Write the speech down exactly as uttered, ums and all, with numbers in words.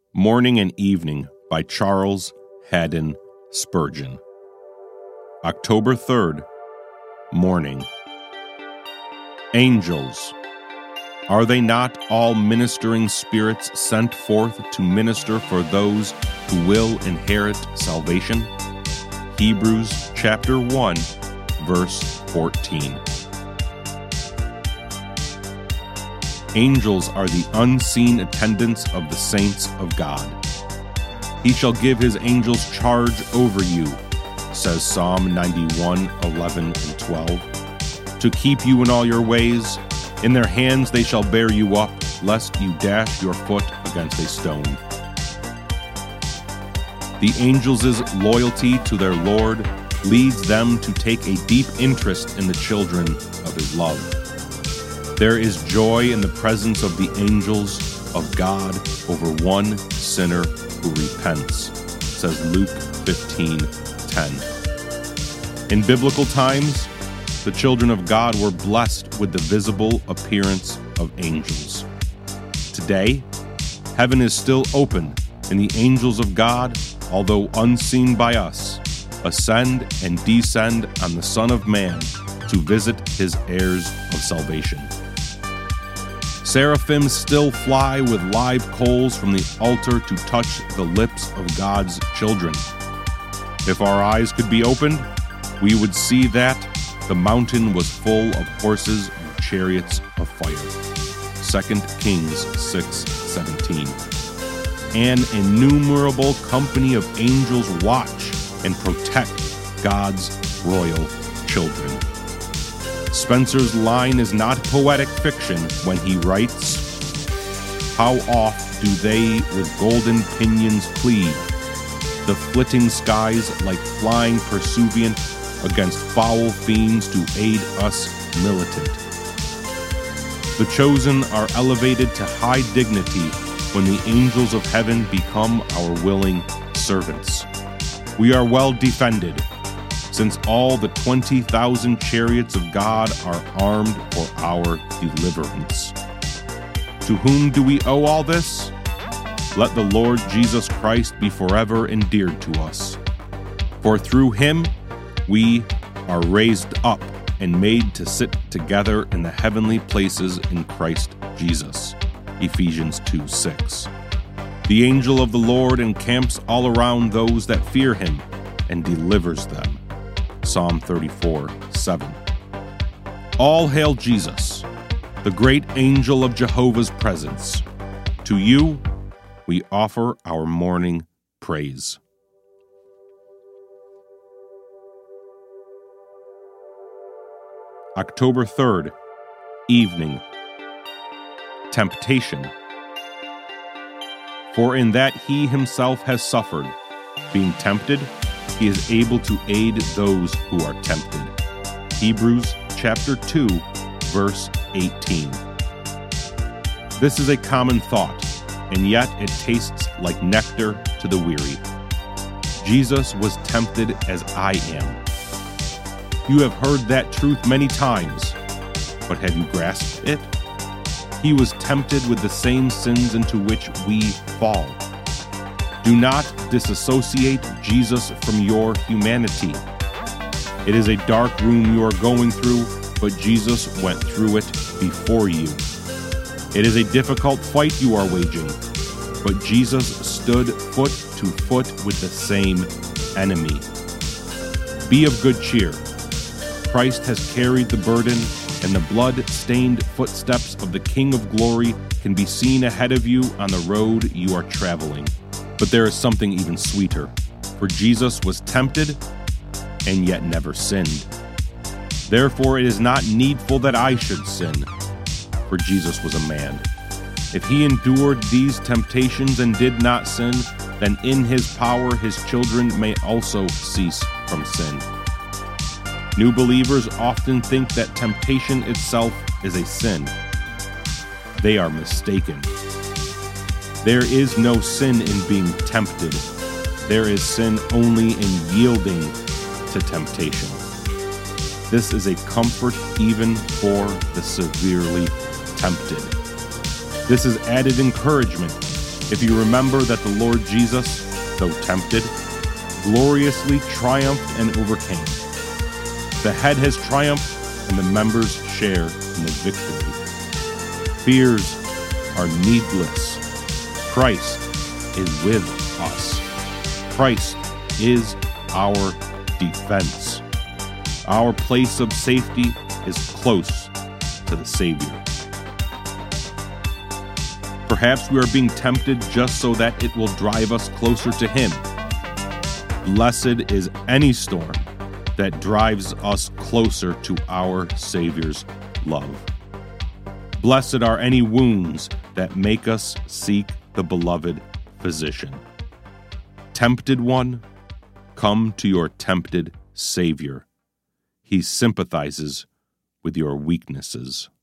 Morning and Evening by Charles Haddon Spurgeon. October third, Morning. Angels, are they not all ministering spirits sent forth to minister for those who will inherit salvation? Hebrews chapter one, verse fourteen. Angels are the unseen attendants of the saints of God. He shall give his angels charge over you, says Psalm ninety-one, eleven and twelve, to keep you in all your ways. In their hands they shall bear you up, lest you dash your foot against a stone. The angels' loyalty to their Lord leads them to take a deep interest in the children of his love. There is joy in the presence of the angels of God over one sinner who repents, says Luke fifteen ten. In biblical times, the children of God were blessed with the visible appearance of angels. Today, heaven is still open, and the angels of God, although unseen by us, ascend and descend on the Son of Man to visit his heirs of salvation. Seraphim still fly with live coals from the altar to touch the lips of God's children. If our eyes could be opened, we would see that the mountain was full of horses and chariots of fire. Second Kings six seventeen. An innumerable company of angels watch and protect God's royal children. Spencer's line is not poetic fiction when he writes, "How oft do they with golden pinions cleave, the flitting skies like flying pursuivant against foul fiends to aid us militant." The chosen are elevated to high dignity when the angels of heaven become our willing servants. We are well defended, since all the twenty thousand chariots of God are armed for our deliverance. To whom do we owe all this? Let the Lord Jesus Christ be forever endeared to us. For through him we are raised up and made to sit together in the heavenly places in Christ Jesus. Ephesians two six. The angel of the Lord encamps all around those that fear him and delivers them. Psalm thirty-four seven. All hail Jesus, the great angel of Jehovah's presence. To you we offer our morning praise. October third, Evening. Temptation. For in that he himself has suffered, being tempted, he is able to aid those who are tempted. Hebrews chapter two, verse eighteen. This is a common thought, and yet it tastes like nectar to the weary. Jesus was tempted as I am. You have heard that truth many times, but have you grasped it? He was tempted with the same sins into which we fall. Do not disassociate Jesus from your humanity. It is a dark room you are going through, but Jesus went through it before you. It is a difficult fight you are waging, but Jesus stood foot to foot with the same enemy. Be of good cheer. Christ has carried the burden, and the blood-stained footsteps of the King of Glory can be seen ahead of you on the road you are traveling. But there is something even sweeter, for Jesus was tempted and yet never sinned. Therefore it is not needful that I should sin, for Jesus was a man. If he endured these temptations and did not sin, then in his power his children may also cease from sin. New believers often think that temptation itself is a sin. They are mistaken. There is no sin in being tempted. There is sin only in yielding to temptation. This is a comfort even for the severely tempted. This is added encouragement If you remember that the Lord Jesus, though tempted, gloriously triumphed and overcame. The head has triumphed, and the members share in the victory. Fears are needless. Christ is with us. Christ is our defense. Our place of safety is close to the Savior. Perhaps we are being tempted just so that it will drive us closer to Him. Blessed is any storm that drives us closer to our Savior's love. Blessed are any wounds that make us seek the beloved physician. Tempted one, come to your tempted Savior. He sympathizes with your weaknesses.